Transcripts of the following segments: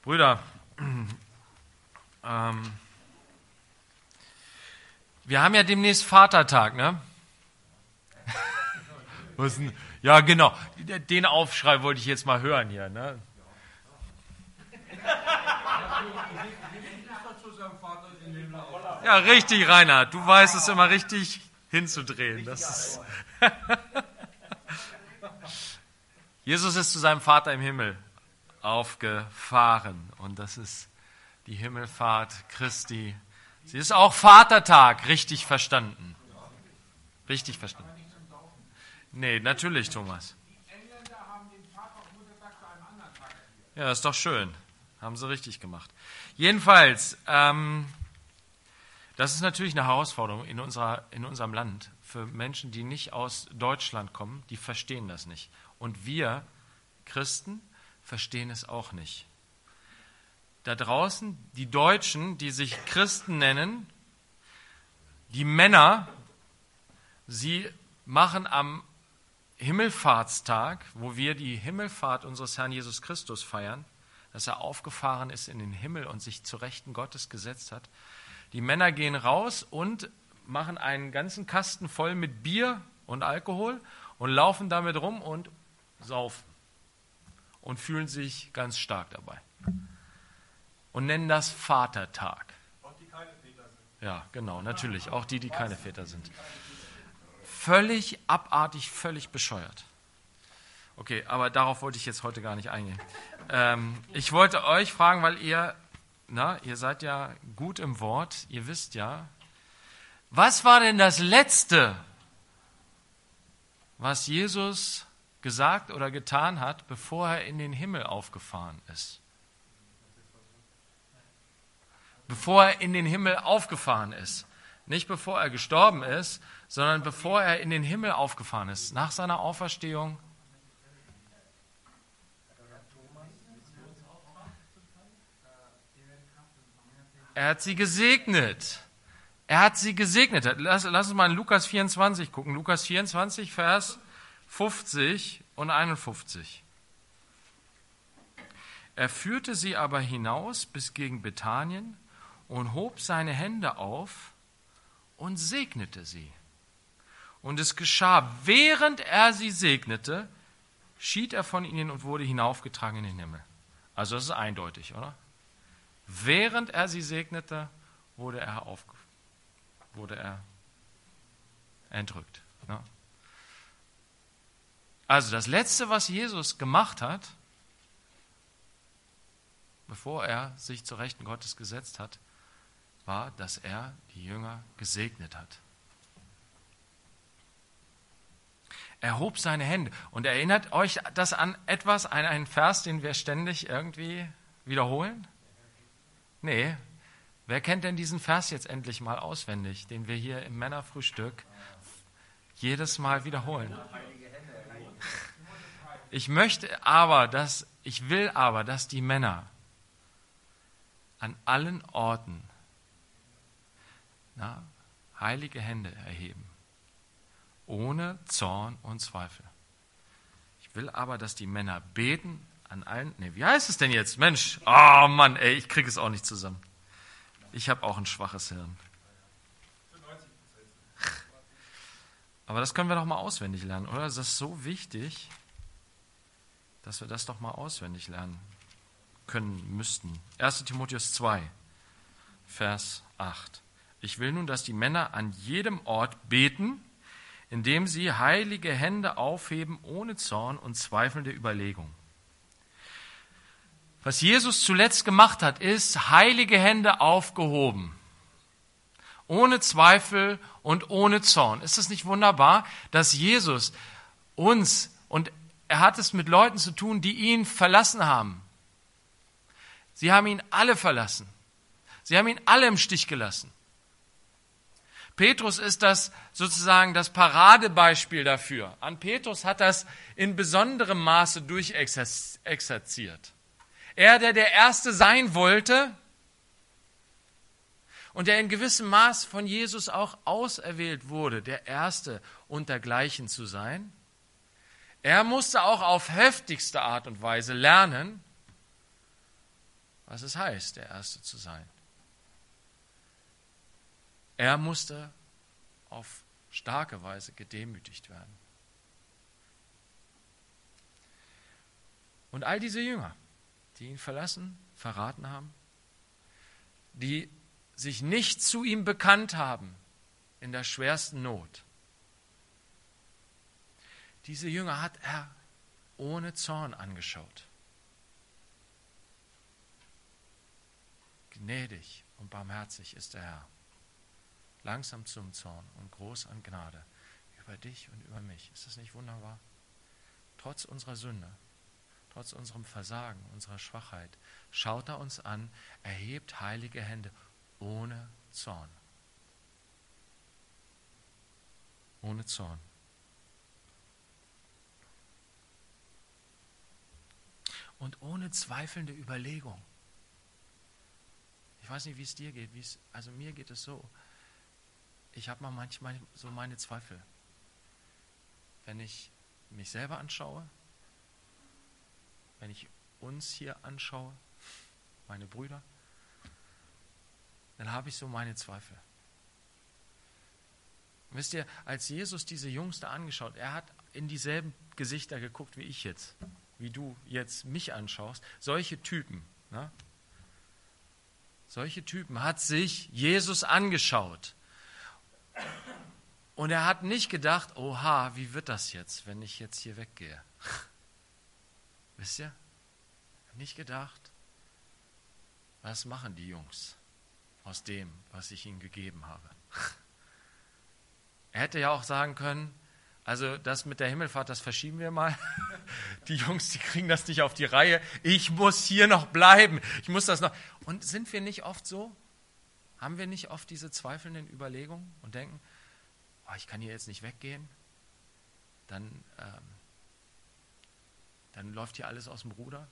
Brüder, wir haben ja demnächst Vatertag, ne? Was denn? Ja, genau. Den Aufschrei wollte ich jetzt mal hören hier, ne? Ja, richtig, Reinhard. Du weißt es immer richtig hinzudrehen. Das ist Jesus ist zu seinem Vater im Himmel aufgefahren. Und das ist die Himmelfahrt Christi. Sie ist auch Vatertag, richtig verstanden. Richtig verstanden. Nee, natürlich, Thomas. Die Engländer haben den Vater- und Muttertag zu einem anderen Tag erklärt. Ja, ist doch schön. Haben sie richtig gemacht. Jedenfalls, das ist natürlich eine Herausforderung in unserem Land für Menschen, die nicht aus Deutschland kommen, die verstehen das nicht. Und wir Christen verstehen es auch nicht. Da draußen, die Deutschen, die sich Christen nennen, die Männer, sie machen am Himmelfahrtstag, wo wir die Himmelfahrt unseres Herrn Jesus Christus feiern, dass er aufgefahren ist in den Himmel und sich zu Rechten Gottes gesetzt hat. Die Männer gehen raus und machen einen ganzen Kasten voll mit Bier und Alkohol und laufen damit rum und saufen und fühlen sich ganz stark dabei. Und nennen das Vatertag. Auch die keine Väter sind. Ja, genau, natürlich. Auch die keine Väter sind. Völlig abartig, völlig bescheuert. Okay, aber darauf wollte ich jetzt heute gar nicht eingehen. Ich wollte euch fragen, weil ihr seid ja gut im Wort, ihr wisst ja, was war denn das Letzte, was Jesus gesagt oder getan hat, bevor er in den Himmel aufgefahren ist? Bevor er in den Himmel aufgefahren ist. Nicht bevor er gestorben ist, sondern bevor er in den Himmel aufgefahren ist. Nach seiner Auferstehung. Er hat sie gesegnet. Er hat sie gesegnet. Lass uns mal in Lukas 24 gucken. Lukas 24, Vers 50 und 51. Er führte sie aber hinaus bis gegen Bethanien und hob seine Hände auf und segnete sie. Und es geschah, während er sie segnete, schied er von ihnen und wurde hinaufgetragen in den Himmel. Also das ist eindeutig, oder? Während er sie segnete, wurde er entrückt. Ne? Also das Letzte, was Jesus gemacht hat, bevor er sich zur Rechten Gottes gesetzt hat, war, dass er die Jünger gesegnet hat. Er hob seine Hände. Und erinnert euch das an etwas, an einen Vers, den wir ständig irgendwie wiederholen? Nee. Wer kennt denn diesen Vers jetzt endlich mal auswendig, den wir hier im Männerfrühstück jedes Mal wiederholen? Ich will aber, dass die Männer an allen Orten heilige Hände erheben, ohne Zorn und Zweifel. Ich will aber, dass die Männer beten an allen... wie heißt es denn jetzt? Mensch, oh Mann, ich kriege es auch nicht zusammen. Ich habe auch ein schwaches Hirn. Aber das können wir doch mal auswendig lernen, oder? Das ist so wichtig, dass wir das doch mal auswendig lernen können müssten. 1. Timotheus 2, Vers 8. Ich will nun, dass die Männer an jedem Ort beten, indem sie heilige Hände aufheben, ohne Zorn und zweifelnde Überlegung. Was Jesus zuletzt gemacht hat, ist heilige Hände aufgehoben. Ohne Zweifel und ohne Zorn. Ist es nicht wunderbar, dass Jesus uns, und er hat es mit Leuten zu tun, die ihn verlassen haben. Sie haben ihn alle verlassen. Sie haben ihn alle im Stich gelassen. Petrus ist das sozusagen das Paradebeispiel dafür. An Petrus hat das in besonderem Maße durchexerziert. Er, der Erste sein wollte und der in gewissem Maß von Jesus auch auserwählt wurde, der Erste untergleichen zu sein, er musste auch auf heftigste Art und Weise lernen, was es heißt, der Erste zu sein. Er musste auf starke Weise gedemütigt werden. Und all diese Jünger, die ihn verlassen, verraten haben, die sich nicht zu ihm bekannt haben in der schwersten Not, diese Jünger hat er ohne Zorn angeschaut. Gnädig und barmherzig ist der Herr, langsam zum Zorn und groß an Gnade über dich und über mich. Ist das nicht wunderbar? Trotz unserer Sünde, trotz unserem Versagen, unserer Schwachheit, schaut er uns an, erhebt heilige Hände ohne Zorn. Ohne Zorn. Und ohne zweifelnde Überlegung. Ich weiß nicht, wie es dir geht. Also mir geht es so. Ich habe manchmal so meine Zweifel. Wenn ich mich selber anschaue, wenn ich uns hier anschaue, meine Brüder, dann habe ich so meine Zweifel. Wisst ihr, als Jesus diese Jungs da angeschaut, er hat in dieselben Gesichter geguckt wie ich jetzt, wie du jetzt mich anschaust, solche Typen, ne? Solche Typen hat sich Jesus angeschaut. Und er hat nicht gedacht, oha, wie wird das jetzt, wenn ich jetzt hier weggehe? Wisst ihr? Er hat nicht gedacht, was machen die Jungs aus dem, was ich ihnen gegeben habe? Er hätte ja auch sagen können, also das mit der Himmelfahrt, das verschieben wir mal. Die Jungs, die kriegen das nicht auf die Reihe. Ich muss hier noch bleiben. Ich muss das noch. Und sind wir nicht oft so? Haben wir nicht oft diese zweifelnden Überlegungen und denken, oh, ich kann hier jetzt nicht weggehen? Dann läuft hier alles aus dem Ruder.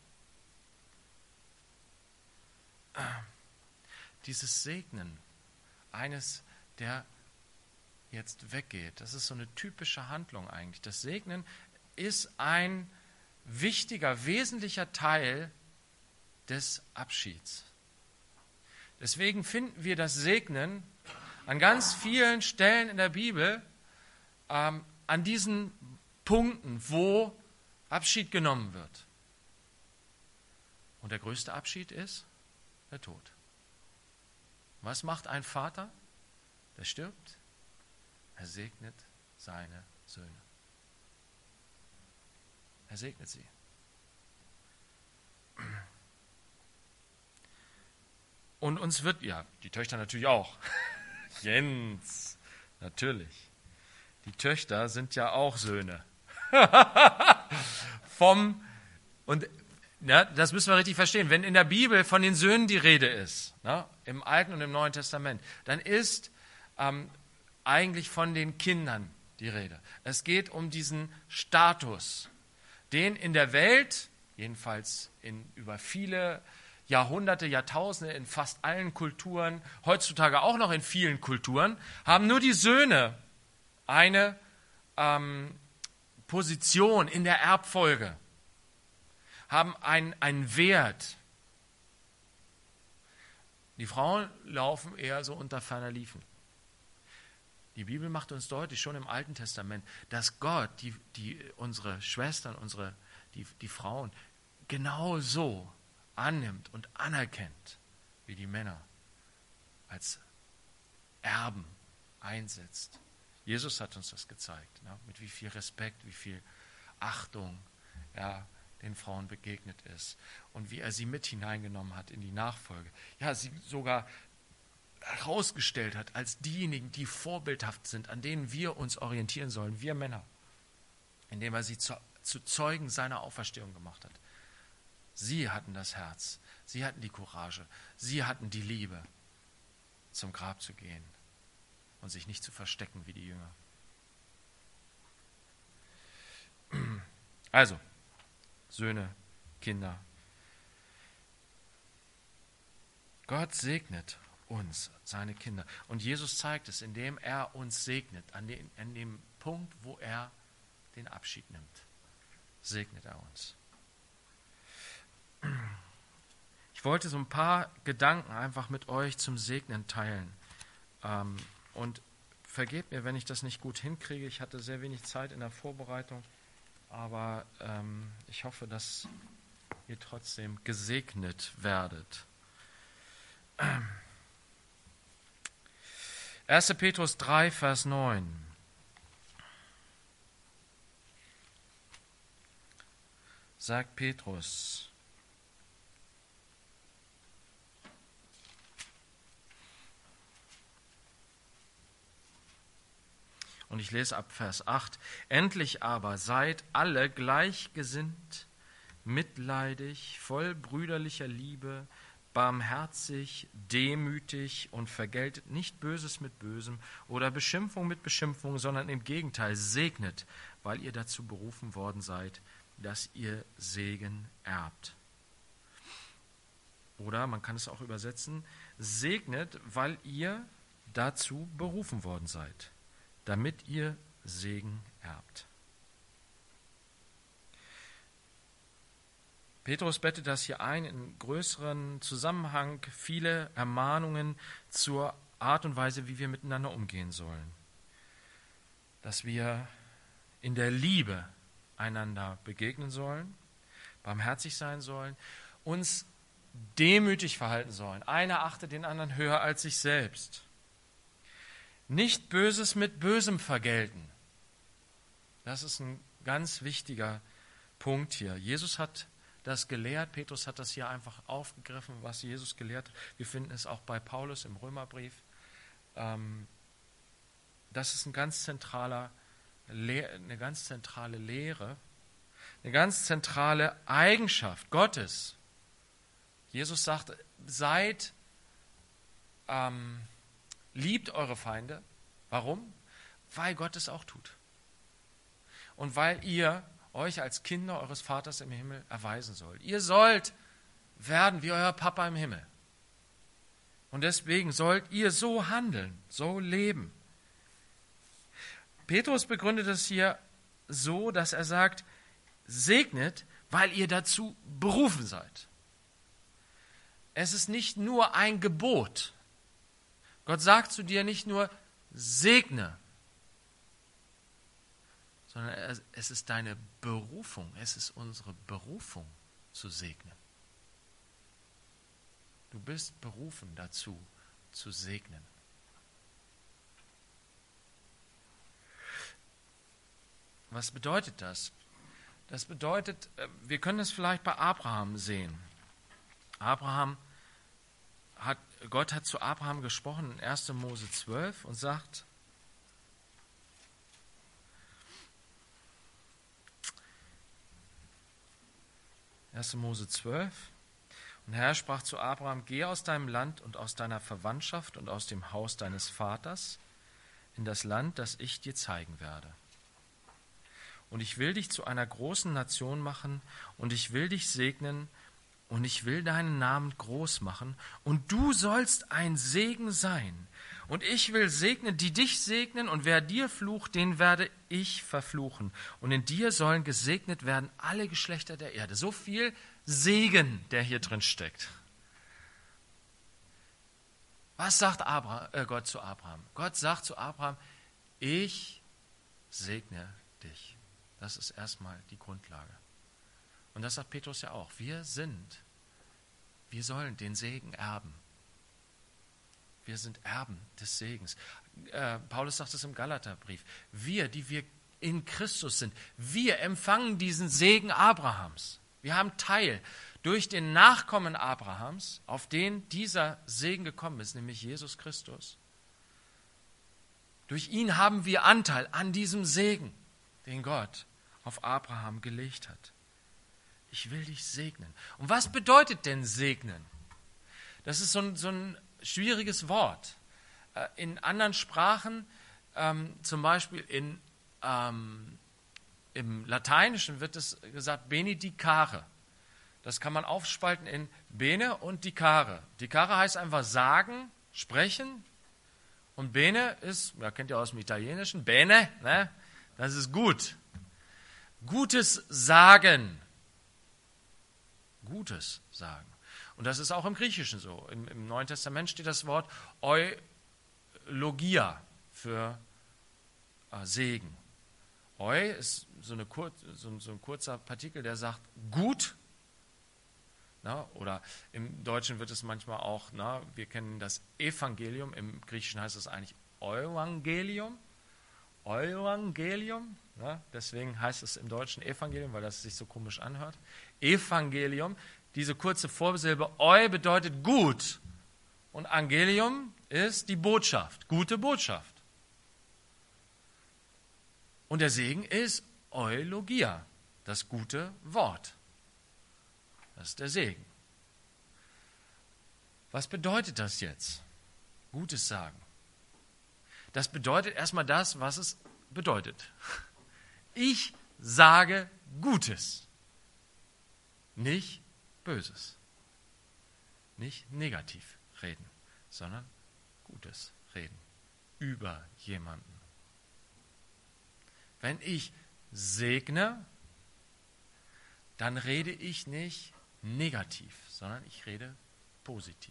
Dieses Segnen eines, der jetzt weggeht, das ist so eine typische Handlung eigentlich. Das Segnen ist ein wichtiger, wesentlicher Teil des Abschieds. Deswegen finden wir das Segnen an ganz vielen Stellen in der Bibel, an diesen Punkten, wo Abschied genommen wird. Und der größte Abschied ist der Tod. Was macht ein Vater, der stirbt? Er segnet seine Söhne. Er segnet sie. Und uns wird, ja, die Töchter natürlich auch. Jens, natürlich. Die Töchter sind ja auch Söhne. Und ja, das müssen wir richtig verstehen. Wenn in der Bibel von den Söhnen die Rede ist, im Alten und im Neuen Testament, dann ist eigentlich von den Kindern die Rede. Es geht um diesen Status, den in der Welt, jedenfalls über viele Jahrhunderte, Jahrtausende, in fast allen Kulturen, heutzutage auch noch in vielen Kulturen, haben nur die Söhne eine Position in der Erbfolge, haben einen Wert. Die Frauen laufen eher so unter ferner Liefen. Die Bibel macht uns deutlich, schon im Alten Testament, dass Gott unsere Schwestern, die Frauen genauso annimmt und anerkennt, wie die Männer als Erben einsetzt. Jesus hat uns das gezeigt, mit wie viel Respekt, wie viel Achtung er den Frauen begegnet ist und wie er sie mit hineingenommen hat in die Nachfolge. Ja, sie sogar herausgestellt hat als diejenigen, die vorbildhaft sind, an denen wir uns orientieren sollen, wir Männer, indem er sie zu Zeugen seiner Auferstehung gemacht hat. Sie hatten das Herz, sie hatten die Courage, sie hatten die Liebe, zum Grab zu gehen und sich nicht zu verstecken wie die Jünger. Also, Söhne, Kinder. Gott segnet uns, seine Kinder. Und Jesus zeigt es, indem er uns segnet, an dem Punkt, wo er den Abschied nimmt. Segnet er uns. Ich Ich wollte so ein paar Gedanken einfach mit euch zum Segnen teilen. Und vergebt mir, wenn ich das nicht gut hinkriege. Ich hatte sehr wenig Zeit in der Vorbereitung. Aber ich hoffe, dass ihr trotzdem gesegnet werdet. 1. Petrus 3, Vers 9. Sagt Petrus: Und ich lese ab Vers 8. Endlich aber seid alle gleichgesinnt, mitleidig, voll brüderlicher Liebe, barmherzig, demütig und vergeltet nicht Böses mit Bösem oder Beschimpfung mit Beschimpfung, sondern im Gegenteil segnet, weil ihr dazu berufen worden seid, dass ihr Segen erbt. Oder man kann es auch übersetzen: segnet, weil ihr dazu berufen worden seid, damit ihr Segen erbt. Petrus bettet das hier ein in größeren Zusammenhang, viele Ermahnungen zur Art und Weise, wie wir miteinander umgehen sollen. Dass wir in der Liebe einander begegnen sollen, barmherzig sein sollen, uns demütig verhalten sollen. Einer achtet den anderen höher als sich selbst. Nicht Böses mit Bösem vergelten. Das ist ein ganz wichtiger Punkt hier. Jesus hat das gelehrt. Petrus hat das hier einfach aufgegriffen, was Jesus gelehrt hat. Wir finden es auch bei Paulus im Römerbrief. Das ist eine ganz zentrale Lehre, eine ganz zentrale Eigenschaft Gottes. Jesus sagt: liebt eure Feinde. Warum? Weil Gott es auch tut. Und weil ihr euch als Kinder eures Vaters im Himmel erweisen sollt. Ihr sollt werden wie euer Papa im Himmel. Und deswegen sollt ihr so handeln, so leben. Petrus begründet es hier so, dass er sagt: segnet, weil ihr dazu berufen seid. Es ist nicht nur ein Gebot. Gott sagt zu dir nicht nur: segne, sondern es ist deine Berufung, es ist unsere Berufung zu segnen. Du bist berufen dazu, zu segnen. Was bedeutet das? Das bedeutet, wir können es vielleicht bei Abraham sehen. Gott hat zu Abraham gesprochen in 1. Mose 12 und sagt: 1. Mose 12. Und der Herr sprach zu Abraham: Geh aus deinem Land und aus deiner Verwandtschaft und aus dem Haus deines Vaters in das Land, das ich dir zeigen werde. Und ich will dich zu einer großen Nation machen und ich will dich segnen und ich will deinen Namen groß machen und du sollst ein Segen sein. Und ich will segnen, die dich segnen, und wer dir flucht, den werde ich verfluchen. Und in dir sollen gesegnet werden alle Geschlechter der Erde. So viel Segen, der hier drin steckt. Was sagt Gott zu Abraham? Gott sagt zu Abraham: ich segne dich. Das ist erstmal die Grundlage. Und das sagt Petrus ja auch. Wir sollen den Segen erben. Wir sind Erben des Segens. Paulus sagt es im Galaterbrief. Wir, die wir in Christus sind, wir empfangen diesen Segen Abrahams. Wir haben Teil durch den Nachkommen Abrahams, auf den dieser Segen gekommen ist, nämlich Jesus Christus. Durch ihn haben wir Anteil an diesem Segen, den Gott auf Abraham gelegt hat. Ich will dich segnen. Und was bedeutet denn segnen? Das ist so ein schwieriges Wort. In anderen Sprachen, zum Beispiel im Lateinischen wird es gesagt benedicare. Das kann man aufspalten in bene und dicare. Dicare heißt einfach sagen, sprechen. Und bene ist, kennt ihr aus dem Italienischen, bene, ne? Das ist gut. Gutes sagen. Gutes sagen. Und das ist auch im Griechischen so. Im Neuen Testament steht das Wort Eulogia für Segen. Eu ist so ein kurzer Partikel, der sagt gut. Na, oder im Deutschen wird es manchmal auch, wir kennen das Evangelium, im Griechischen heißt es eigentlich Euangelium. Evangelium, deswegen heißt es im Deutschen Evangelium, weil das sich so komisch anhört. Evangelium, diese kurze Vorsilbe Eu bedeutet gut und Angelium ist die Botschaft, gute Botschaft. Und der Segen ist Eulogia, das gute Wort. Das ist der Segen. Was bedeutet das jetzt? Gutes sagen. Das bedeutet erstmal das, was es bedeutet. Ich sage Gutes, nicht Böses. Nicht negativ reden, sondern Gutes reden über jemanden. Wenn ich segne, dann rede ich nicht negativ, sondern ich rede positiv.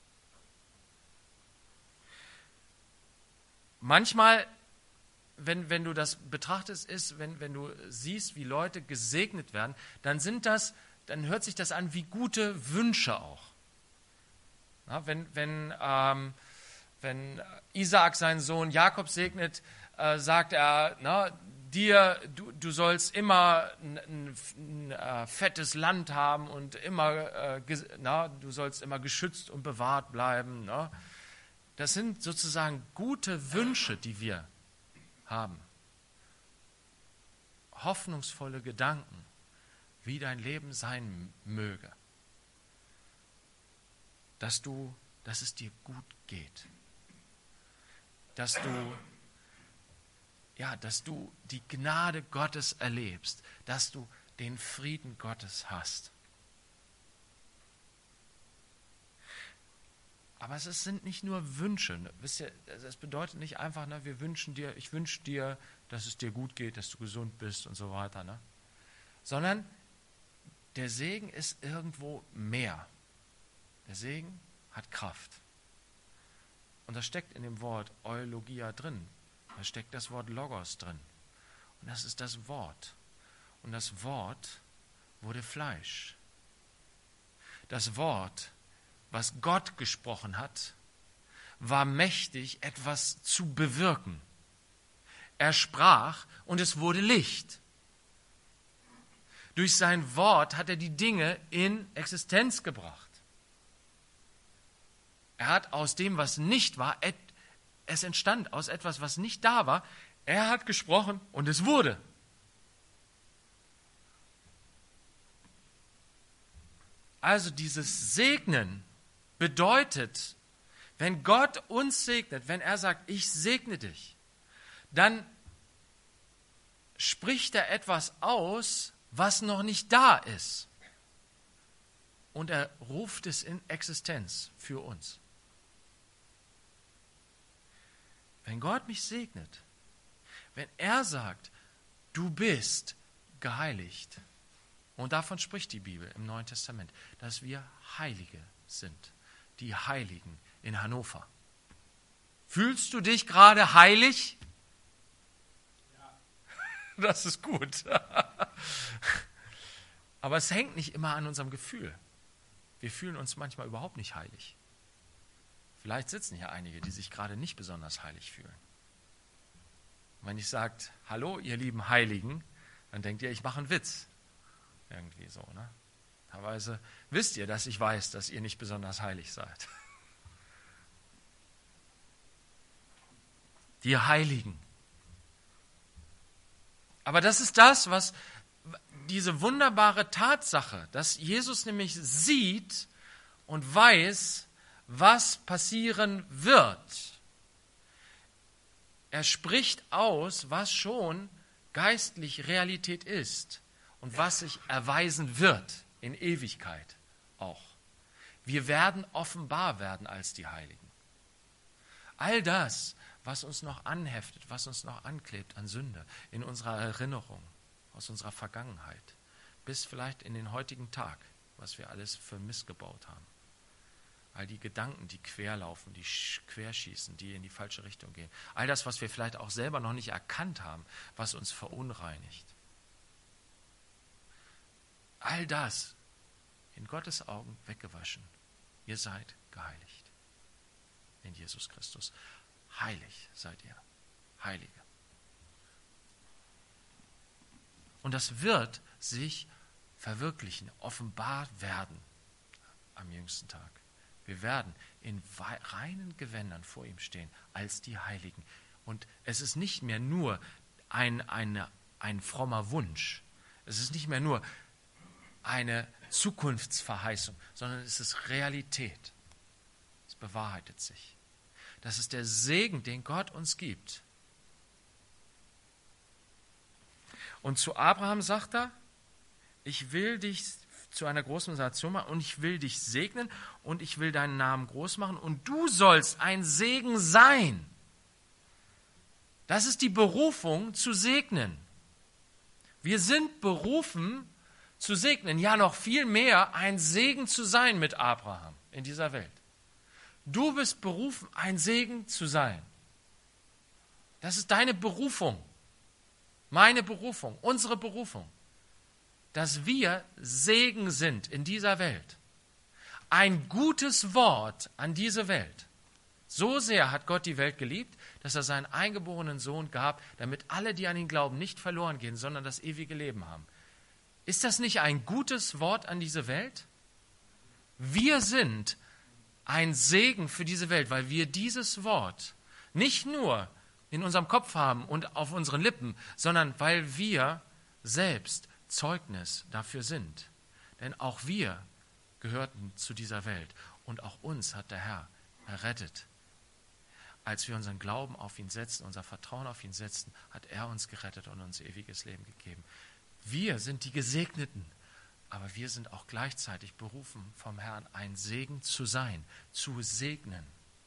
Manchmal, wenn du das betrachtest, ist, wenn du siehst, wie Leute gesegnet werden, dann hört sich das an wie gute Wünsche auch. Na, wenn Isaak seinen Sohn Jakob segnet, sagt er, du sollst immer ein fettes Land haben und immer, du sollst immer geschützt und bewahrt bleiben. Das sind sozusagen gute Wünsche, die wir haben. Hoffnungsvolle Gedanken, wie dein Leben sein möge. Dass es dir gut geht. Dass du die Gnade Gottes erlebst, dass du den Frieden Gottes hast. Aber es sind nicht nur Wünsche. Wisst ihr, es bedeutet nicht einfach, ich wünsche dir, dass es dir gut geht, dass du gesund bist und so weiter. Sondern der Segen ist irgendwo mehr. Der Segen hat Kraft. Und das steckt in dem Wort Eulogia drin. Da steckt das Wort Logos drin. Und das ist das Wort. Und das Wort wurde Fleisch. Das Wort, was Gott gesprochen hat, war mächtig, etwas zu bewirken. Er sprach und es wurde Licht. Durch sein Wort hat er die Dinge in Existenz gebracht. Er hat aus dem, was nicht war, es entstand aus etwas, was nicht da war. Er hat gesprochen und es wurde. Also dieses Segnen bedeutet, wenn Gott uns segnet, wenn er sagt, ich segne dich, dann spricht er etwas aus, was noch nicht da ist. Und er ruft es in Existenz für uns. Wenn Gott mich segnet, wenn er sagt, du bist geheiligt, und davon spricht die Bibel im Neuen Testament, dass wir Heilige sind, die Heiligen in Hannover. Fühlst du dich gerade heilig? Ja. Das ist gut. Aber es hängt nicht immer an unserem Gefühl. Wir fühlen uns manchmal überhaupt nicht heilig. Vielleicht sitzen hier einige, die sich gerade nicht besonders heilig fühlen. Und wenn ich sage, hallo ihr lieben Heiligen, dann denkt ihr, ich mache einen Witz. Irgendwie so, ne? Teilweise wisst ihr, dass ich weiß, dass ihr nicht besonders heilig seid. Die Heiligen. Aber das ist das, was diese wunderbare Tatsache, dass Jesus nämlich sieht und weiß, was passieren wird. Er spricht aus, was schon geistlich Realität ist und was sich erweisen wird in Ewigkeit auch. Wir werden offenbar werden als die Heiligen. All das, was uns noch anheftet, was uns noch anklebt an Sünde, in unserer Erinnerung, aus unserer Vergangenheit, bis vielleicht in den heutigen Tag, was wir alles für missgebaut haben. All die Gedanken, die querlaufen, die querschießen, die in die falsche Richtung gehen. All das, was wir vielleicht auch selber noch nicht erkannt haben, was uns verunreinigt. All das in Gottes Augen weggewaschen. Ihr seid geheiligt in Jesus Christus. Heilig seid ihr. Heilige. Und das wird sich verwirklichen, offenbart werden am jüngsten Tag. Wir werden in reinen Gewändern vor ihm stehen als die Heiligen. Und es ist nicht mehr nur ein frommer Wunsch. Es ist nicht mehr nur eine Zukunftsverheißung, sondern es ist Realität. Es bewahrheitet sich. Das ist der Segen, den Gott uns gibt. Und zu Abraham sagt er, ich will dich zu einer großen Nation machen und ich will dich segnen und ich will deinen Namen groß machen und du sollst ein Segen sein. Das ist die Berufung zu segnen. Wir sind berufen zu segnen, ja noch viel mehr ein Segen zu sein mit Abraham in dieser Welt. Du bist berufen, ein Segen zu sein. Das ist deine Berufung, meine Berufung, unsere Berufung. Dass wir Segen sind in dieser Welt. Ein gutes Wort an diese Welt. So sehr hat Gott die Welt geliebt, dass er seinen eingeborenen Sohn gab, damit alle, die an ihn glauben, nicht verloren gehen, sondern das ewige Leben haben. Ist das nicht ein gutes Wort an diese Welt? Wir sind ein Segen für diese Welt, weil wir dieses Wort nicht nur in unserem Kopf haben und auf unseren Lippen, sondern weil wir selbst Zeugnis dafür sind. Denn auch wir gehörten zu dieser Welt und auch uns hat der Herr errettet. Als wir unseren Glauben auf ihn setzten, unser Vertrauen auf ihn setzten, hat er uns gerettet und uns ewiges Leben gegeben. Wir sind die Gesegneten, aber wir sind auch gleichzeitig berufen vom Herrn, ein Segen zu sein, zu segnen.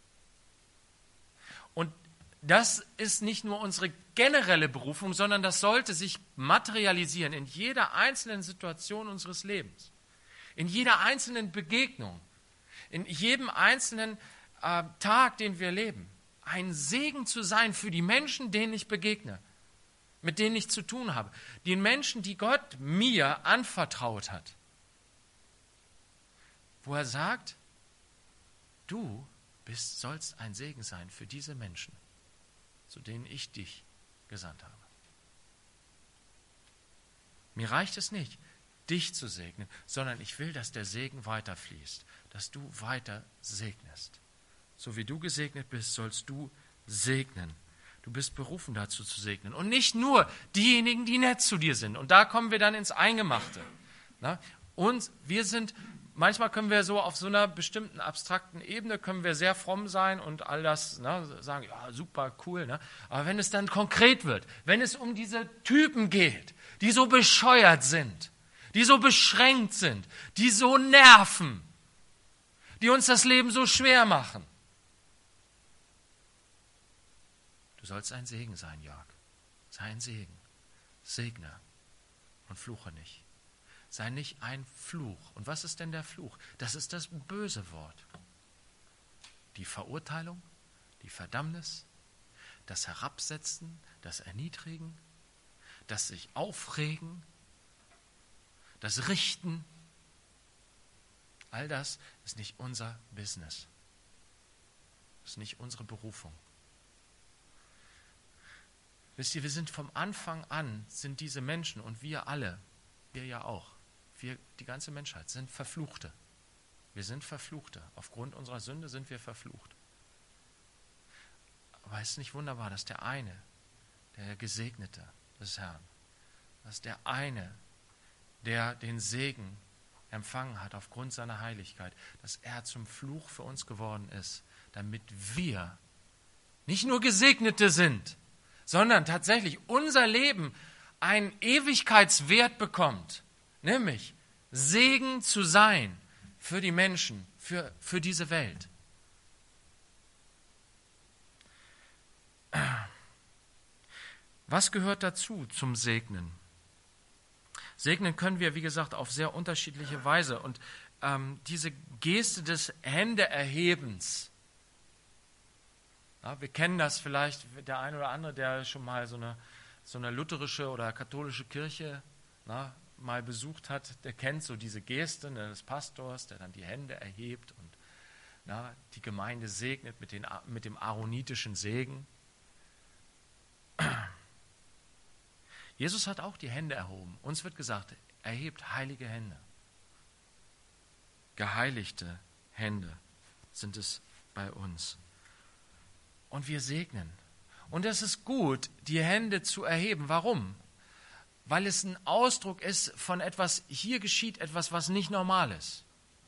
Und das ist nicht nur unsere generelle Berufung, sondern das sollte sich materialisieren in jeder einzelnen Situation unseres Lebens, in jeder einzelnen Begegnung, in jedem einzelnen Tag, den wir leben. Ein Segen zu sein für die Menschen, denen ich begegne, mit denen ich zu tun habe, den Menschen, die Gott mir anvertraut hat, wo er sagt, du sollst ein Segen sein für diese Menschen, zu denen ich dich gesandt habe. Mir reicht es nicht, dich zu segnen, sondern ich will, dass der Segen weiterfließt, dass du weiter segnest. So wie du gesegnet bist, sollst du segnen. Du bist berufen dazu zu segnen. Und nicht nur diejenigen, die nett zu dir sind. Und da kommen wir dann ins Eingemachte. Und wir sind, manchmal können wir so auf so einer bestimmten abstrakten Ebene, können wir sehr fromm sein und all das sagen, ja, super, cool. Aber wenn es dann konkret wird, wenn es um diese Typen geht, die so bescheuert sind, die so beschränkt sind, die so nerven, die uns das Leben so schwer machen. Du sollst ein Segen sein, Jörg. Sei ein Segen. Segne und fluche nicht. Sei nicht ein Fluch. Und was ist denn der Fluch? Das ist das böse Wort. Die Verurteilung, die Verdammnis, das Herabsetzen, das Erniedrigen, das sich aufregen, das Richten. All das ist nicht unser Business. Das ist nicht unsere Berufung. Wisst ihr, wir sind vom Anfang an, sind diese Menschen und wir alle, wir ja auch, die ganze Menschheit, sind Verfluchte. Wir sind Verfluchte. Aufgrund unserer Sünde sind wir verflucht. Aber es ist nicht wunderbar, dass der eine, der Gesegnete des Herrn, dass der eine, der den Segen empfangen hat aufgrund seiner Heiligkeit, dass er zum Fluch für uns geworden ist, damit wir nicht nur Gesegnete sind, sondern tatsächlich unser Leben einen Ewigkeitswert bekommt, nämlich Segen zu sein für die Menschen, für diese Welt. Was gehört dazu zum Segnen? Segnen können wir, wie gesagt, auf sehr unterschiedliche Weise. Und diese Geste des Händeerhebens. Ja, wir kennen das vielleicht, der eine oder andere, der schon mal so eine lutherische oder katholische Kirche mal besucht hat, der kennt so diese Geste des Pastors, der dann die Hände erhebt und die Gemeinde segnet mit dem aaronitischen Segen. Jesus hat auch die Hände erhoben. Uns wird gesagt, erhebt heilige Hände. Geheiligte Hände sind es bei uns. Und wir segnen. Und es ist gut, die Hände zu erheben. Warum? Weil es ein Ausdruck ist von etwas, hier geschieht etwas, was nicht normal ist.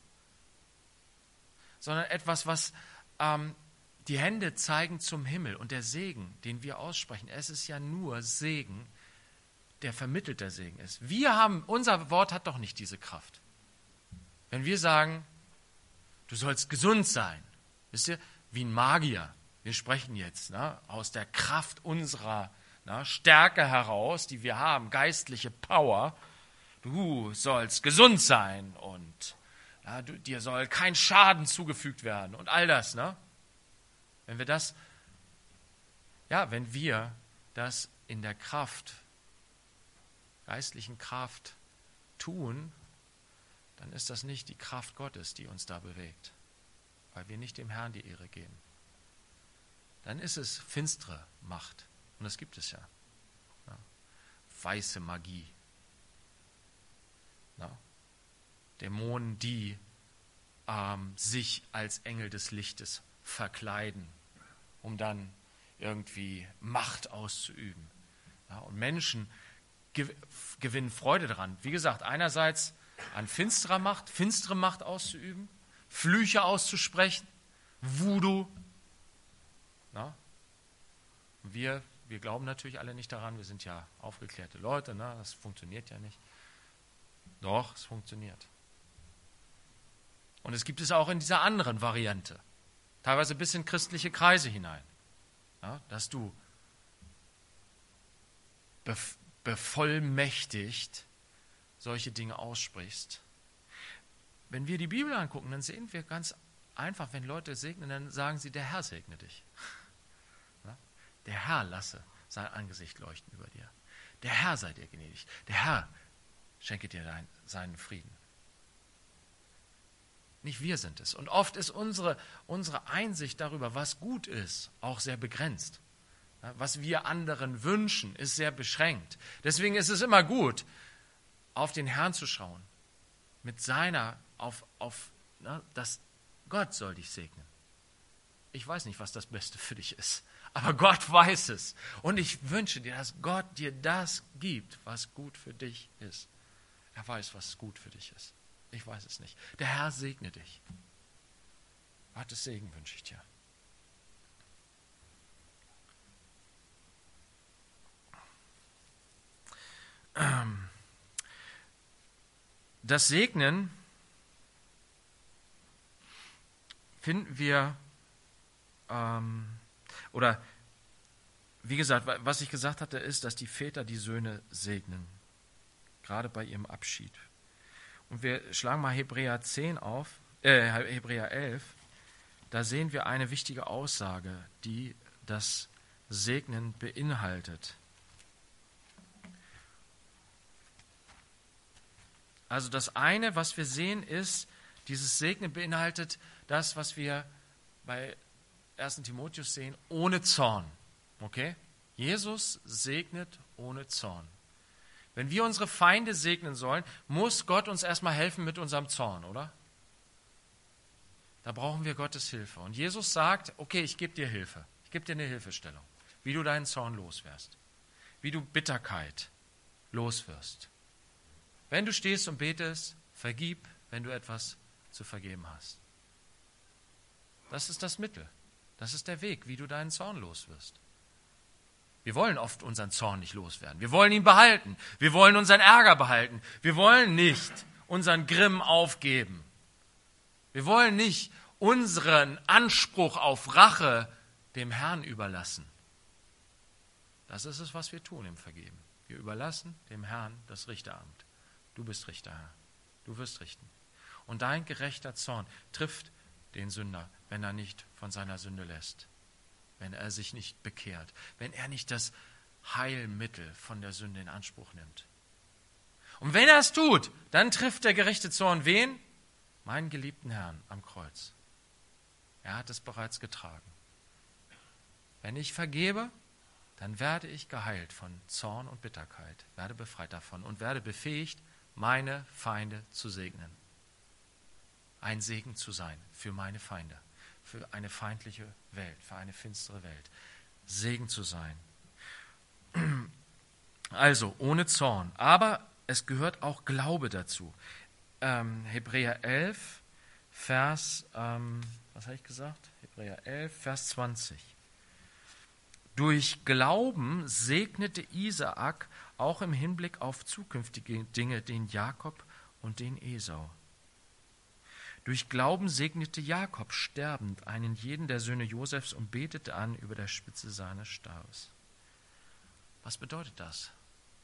Sondern etwas, was die Hände zeigen zum Himmel. Und der Segen, den wir aussprechen, es ist ja nur Segen, der vermittelter Segen ist. Unser Wort hat doch nicht diese Kraft. Wenn wir sagen, du sollst gesund sein, wisst ihr, wie ein Magier. Wir sprechen jetzt aus der Kraft unserer Stärke heraus, die wir haben, geistliche Power. Du sollst gesund sein und dir soll kein Schaden zugefügt werden und all das. Wenn wir das in der Kraft, geistlichen Kraft tun, dann ist das nicht die Kraft Gottes, die uns da bewegt, weil wir nicht dem Herrn die Ehre geben. Dann ist es finstere Macht. Und das gibt es ja. Weiße Magie. Dämonen, die sich als Engel des Lichtes verkleiden, um dann irgendwie Macht auszuüben. Und Menschen gewinnen Freude daran. Wie gesagt, einerseits an finstere Macht auszuüben, Flüche auszusprechen, Voodoo. Wir glauben natürlich alle nicht daran, wir sind ja aufgeklärte Leute, das funktioniert ja nicht. Doch, es funktioniert. Und es gibt es auch in dieser anderen Variante, teilweise bis in christliche Kreise hinein, dass du bevollmächtigt solche Dinge aussprichst. Wenn wir die Bibel angucken, dann sehen wir ganz einfach, wenn Leute segnen, dann sagen sie, der Herr segne dich. Der Herr lasse sein Angesicht leuchten über dir. Der Herr sei dir gnädig. Der Herr schenke dir seinen Frieden. Nicht wir sind es. Und oft ist unsere Einsicht darüber, was gut ist, auch sehr begrenzt. Was wir anderen wünschen, ist sehr beschränkt. Deswegen ist es immer gut, auf den Herrn zu schauen. Mit dass Gott soll dich segnen. Ich weiß nicht, was das Beste für dich ist, aber Gott weiß es. Und ich wünsche dir, dass Gott dir das gibt, was gut für dich ist. Er weiß, was gut für dich ist. Ich weiß es nicht. Der Herr segne dich. Gottes Segen wünsche ich dir. Das Segnen finden wir, oder wie gesagt, was ich gesagt hatte, ist, dass die Väter die Söhne segnen, gerade bei ihrem Abschied. Und wir schlagen mal Hebräer 11, da sehen wir eine wichtige Aussage, die das Segnen beinhaltet. Also das eine, was wir sehen, ist, dieses Segnen beinhaltet das, was wir bei 1. Timotheus sehen, ohne Zorn. Okay? Jesus segnet ohne Zorn. Wenn wir unsere Feinde segnen sollen, muss Gott uns erstmal helfen mit unserem Zorn, oder? Da brauchen wir Gottes Hilfe. Und Jesus sagt, okay, ich gebe dir Hilfe. Ich gebe dir eine Hilfestellung, wie du deinen Zorn loswirst, wie du Bitterkeit loswirst. Wenn du stehst und betest, vergib, wenn du etwas zu vergeben hast. Das ist das Mittel. Das ist der Weg, wie du deinen Zorn loswirst. Wir wollen oft unseren Zorn nicht loswerden. Wir wollen ihn behalten. Wir wollen unseren Ärger behalten. Wir wollen nicht unseren Grimm aufgeben. Wir wollen nicht unseren Anspruch auf Rache dem Herrn überlassen. Das ist es, was wir tun im Vergeben. Wir überlassen dem Herrn das Richteramt. Du bist Richter, Herr. Du wirst richten. und dein gerechter Zorn trifft den Sünder, wenn er nicht von seiner Sünde lässt, wenn er sich nicht bekehrt, wenn er nicht das Heilmittel von der Sünde in Anspruch nimmt. Und wenn er es tut, dann trifft der gerechte Zorn wen? Meinen geliebten Herrn am Kreuz. Er hat es bereits getragen. Wenn ich vergebe, dann werde ich geheilt von Zorn und Bitterkeit, werde befreit davon und werde befähigt, meine Feinde zu segnen. Ein Segen zu sein für meine Feinde, für eine feindliche Welt, für eine finstere Welt. Segen zu sein. Also ohne Zorn, aber es gehört auch Glaube dazu. Hebräer 11, Vers, was habe ich gesagt? Hebräer 11, Vers 20. Durch Glauben segnete Isaak auch im Hinblick auf zukünftige Dinge den Jakob und den Esau. Durch Glauben segnete Jakob sterbend einen jeden der Söhne Josefs und betete an über der Spitze seines Stabes. Was bedeutet das?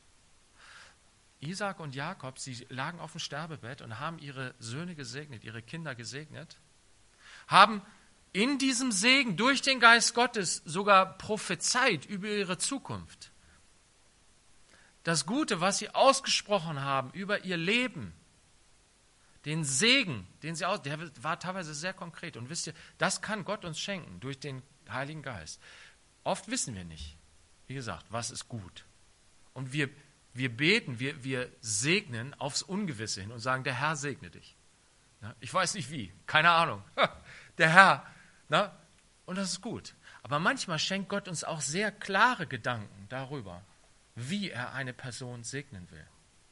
Isaak und Jakob, sie lagen auf dem Sterbebett und haben ihre Söhne gesegnet, ihre Kinder gesegnet, haben in diesem Segen durch den Geist Gottes sogar prophezeit über ihre Zukunft. Das Gute, was sie ausgesprochen haben über ihr Leben, den Segen, der war teilweise sehr konkret. Und wisst ihr, das kann Gott uns schenken durch den Heiligen Geist. Oft wissen wir nicht, wie gesagt, was ist gut. Und wir beten, wir segnen aufs Ungewisse hin und sagen, der Herr segne dich. Ich weiß nicht wie, keine Ahnung. Der Herr. Und das ist gut. Aber manchmal schenkt Gott uns auch sehr klare Gedanken darüber, wie er eine Person segnen will.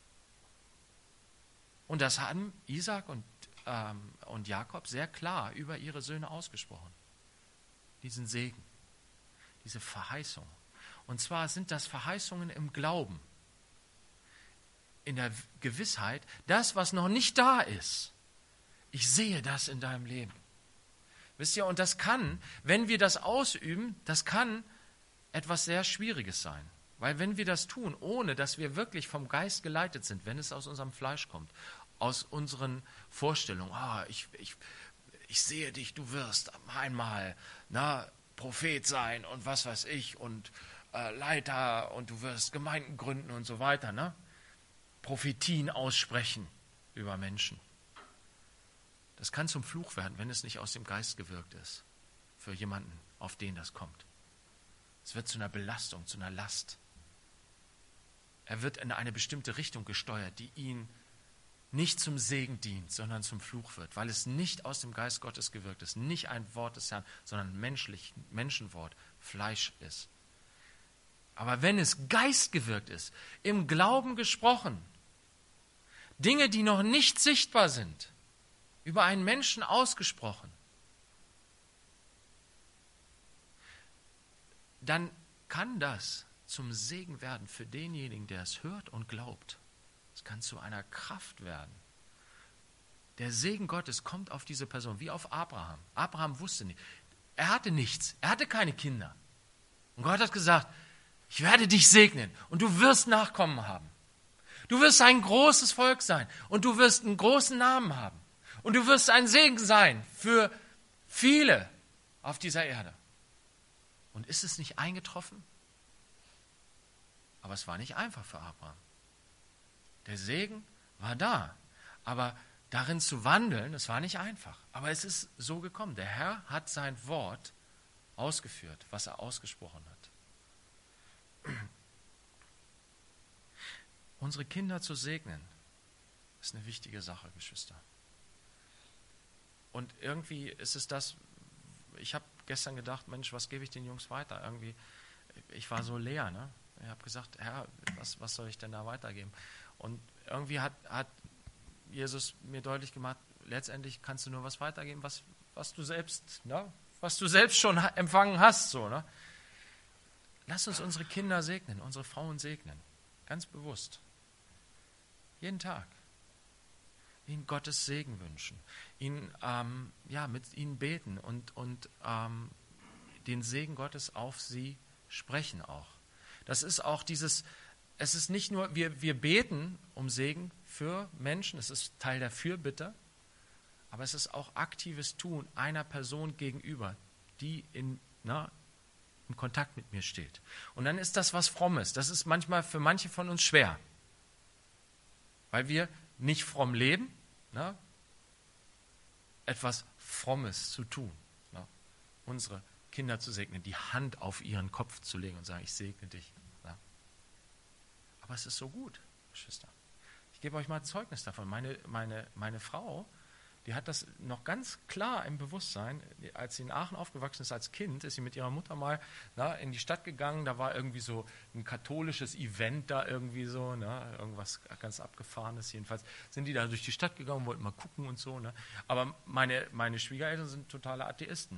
Und das haben Isaak und Jakob sehr klar über ihre Söhne ausgesprochen. Diesen Segen, diese Verheißung. Und zwar sind das Verheißungen im Glauben. In der Gewissheit, das, was noch nicht da ist, ich sehe das in deinem Leben. Wisst ihr, und das kann, wenn wir das ausüben, das kann etwas sehr Schwieriges sein. Weil wenn wir das tun, ohne dass wir wirklich vom Geist geleitet sind, wenn es aus unserem Fleisch kommt, aus unseren Vorstellungen, ich sehe dich, du wirst einmal Prophet sein und was weiß ich und Leiter und du wirst Gemeinden gründen und so weiter, Prophetien aussprechen über Menschen. Das kann zum Fluch werden, wenn es nicht aus dem Geist gewirkt ist, für jemanden, auf den das kommt. Es wird zu einer Belastung, zu einer Last. Er wird in eine bestimmte Richtung gesteuert, die ihn nicht zum Segen dient, sondern zum Fluch wird, weil es nicht aus dem Geist Gottes gewirkt ist, nicht ein Wort des Herrn, sondern ein Menschenwort, Fleisch ist. Aber wenn es geistgewirkt ist, im Glauben gesprochen, Dinge, die noch nicht sichtbar sind, über einen Menschen ausgesprochen, dann kann das zum Segen werden für denjenigen, der es hört und glaubt. Es kann zu einer Kraft werden. Der Segen Gottes kommt auf diese Person, wie auf Abraham. Abraham wusste nicht. Er hatte nichts. Er hatte keine Kinder. Und Gott hat gesagt, ich werde dich segnen und du wirst Nachkommen haben. Du wirst ein großes Volk sein und du wirst einen großen Namen haben. Und du wirst ein Segen sein für viele auf dieser Erde. Und ist es nicht eingetroffen? Aber es war nicht einfach für Abraham. Der Segen war da, aber darin zu wandeln, es war nicht einfach. Aber es ist so gekommen. Der Herr hat sein Wort ausgeführt, was er ausgesprochen hat. Unsere Kinder zu segnen, ist eine wichtige Sache, Geschwister. Und irgendwie ist es das, ich habe gestern gedacht, Mensch, was gebe ich den Jungs weiter? Irgendwie, ich war so leer, Ich habe gesagt, Herr, was soll ich denn da weitergeben? Und irgendwie hat Jesus mir deutlich gemacht, letztendlich kannst du nur was weitergeben, was du selbst schon empfangen hast. Lass uns unsere Kinder segnen, unsere Frauen segnen. Ganz bewusst. Jeden Tag. Ihnen Gottes Segen wünschen. Mit ihnen beten und den Segen Gottes auf sie sprechen auch. Das ist auch es ist nicht nur, wir beten um Segen für Menschen, es ist Teil der Fürbitte, aber es ist auch aktives Tun einer Person gegenüber, die in Kontakt mit mir steht. Und dann ist das was Frommes. Das ist manchmal für manche von uns schwer, weil wir nicht fromm leben, etwas Frommes zu tun, unsere Kinder zu segnen, die Hand auf ihren Kopf zu legen und sagen, ich segne dich. Aber es ist so gut, Geschwister. Ich gebe euch mal ein Zeugnis davon. Meine Frau, die hat das noch ganz klar im Bewusstsein. Als sie in Aachen aufgewachsen ist als Kind, ist sie mit ihrer Mutter mal in die Stadt gegangen. Da war irgendwie so ein katholisches Event da irgendwie so, irgendwas ganz Abgefahrenes. Jedenfalls sind die da durch die Stadt gegangen, wollten mal gucken und so. Aber meine Schwiegereltern sind totale Atheisten.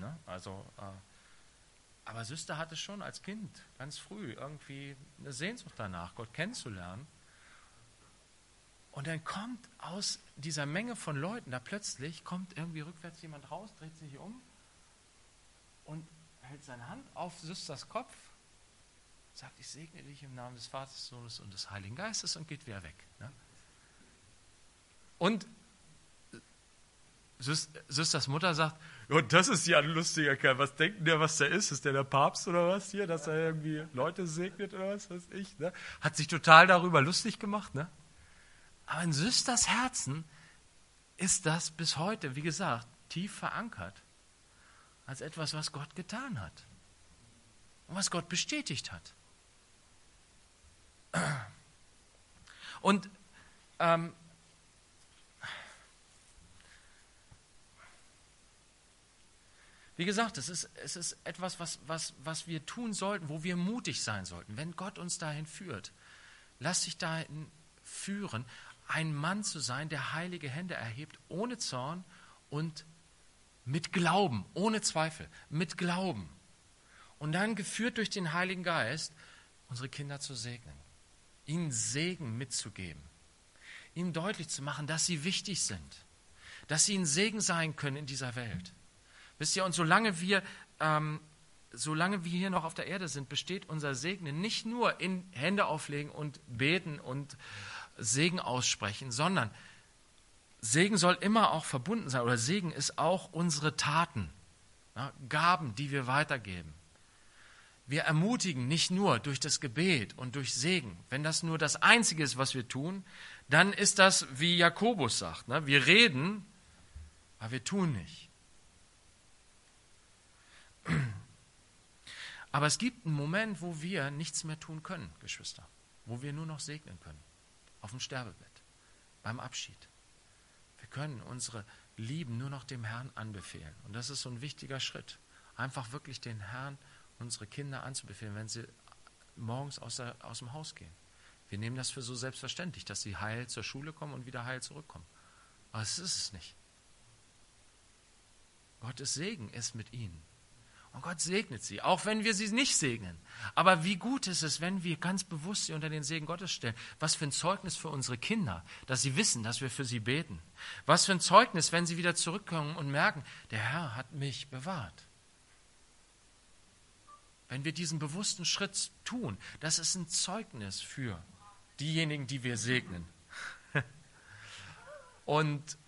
Aber Süster hatte schon als Kind ganz früh irgendwie eine Sehnsucht danach, Gott kennenzulernen. Und dann kommt aus dieser Menge von Leuten, da plötzlich kommt irgendwie rückwärts jemand raus, dreht sich um und hält seine Hand auf Süsters Kopf, sagt, ich segne dich im Namen des Vaters, des Sohnes und des Heiligen Geistes und geht wieder weg. Und Süsters Mutter sagt, ja, das ist ja ein lustiger Kerl, was denkt denn der, was der ist? Ist der Papst oder was hier, dass er irgendwie Leute segnet oder was weiß ich? Hat sich total darüber lustig gemacht, Aber in Süsters Herzen ist das bis heute, wie gesagt, tief verankert als etwas, was Gott getan hat und was Gott bestätigt hat. Und wie gesagt, es ist etwas, was wir tun sollten, wo wir mutig sein sollten. Wenn Gott uns dahin führt, lass dich dahin führen, ein Mann zu sein, der heilige Hände erhebt, ohne Zorn und mit Glauben, ohne Zweifel, mit Glauben. Und dann geführt durch den Heiligen Geist, unsere Kinder zu segnen, ihnen Segen mitzugeben, ihnen deutlich zu machen, dass sie wichtig sind, dass sie ein Segen sein können in dieser Welt. Wisst ihr, und solange wir hier noch auf der Erde sind, besteht unser Segnen nicht nur in Hände auflegen und beten und Segen aussprechen, sondern Segen soll immer auch verbunden sein, oder Segen ist auch unsere Taten, Gaben, die wir weitergeben. Wir ermutigen nicht nur durch das Gebet und durch Segen. Wenn das nur das Einzige ist, was wir tun, dann ist das, wie Jakobus sagt, wir reden, aber wir tun nicht. Aber es gibt einen Moment, wo wir nichts mehr tun können, Geschwister, wo wir nur noch segnen können. Auf dem Sterbebett, beim Abschied. Wir können unsere Lieben nur noch dem Herrn anbefehlen. Und das ist so ein wichtiger Schritt. Einfach wirklich den Herrn, unsere Kinder anzubefehlen, wenn sie morgens aus dem Haus gehen. Wir nehmen das für so selbstverständlich, dass sie heil zur Schule kommen und wieder heil zurückkommen. Aber es ist es nicht. Gottes Segen ist mit ihnen. Und Gott segnet sie, auch wenn wir sie nicht segnen. Aber wie gut ist es, wenn wir ganz bewusst sie unter den Segen Gottes stellen. Was für ein Zeugnis für unsere Kinder, dass sie wissen, dass wir für sie beten. Was für ein Zeugnis, wenn sie wieder zurückkommen und merken, der Herr hat mich bewahrt. Wenn wir diesen bewussten Schritt tun, das ist ein Zeugnis für diejenigen, die wir segnen. Und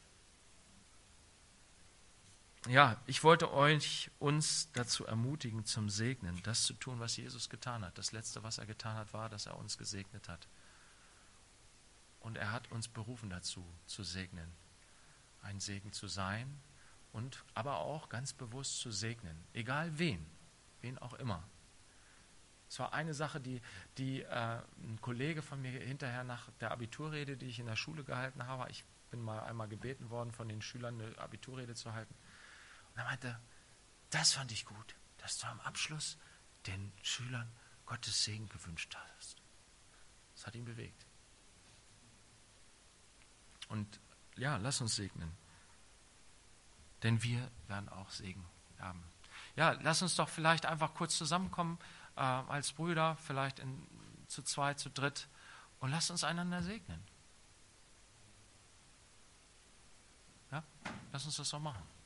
ja, ich wollte uns dazu ermutigen, zum Segnen, das zu tun, was Jesus getan hat. Das Letzte, was er getan hat, war, dass er uns gesegnet hat. Und er hat uns berufen dazu, zu segnen. Ein Segen zu sein und aber auch ganz bewusst zu segnen. Egal wen auch immer. Es war eine Sache, die ein Kollege von mir hinterher nach der Abiturrede, die ich in der Schule gehalten habe, ich bin mal einmal gebeten worden, von den Schülern eine Abiturrede zu halten. Und er meinte, das fand ich gut, dass du am Abschluss den Schülern Gottes Segen gewünscht hast. Das hat ihn bewegt. Und ja, lass uns segnen. Denn wir werden auch Segen haben. Ja, lass uns doch vielleicht einfach kurz zusammenkommen als Brüder, vielleicht zu zweit, zu dritt, und lass uns einander segnen. Ja, lass uns das doch machen.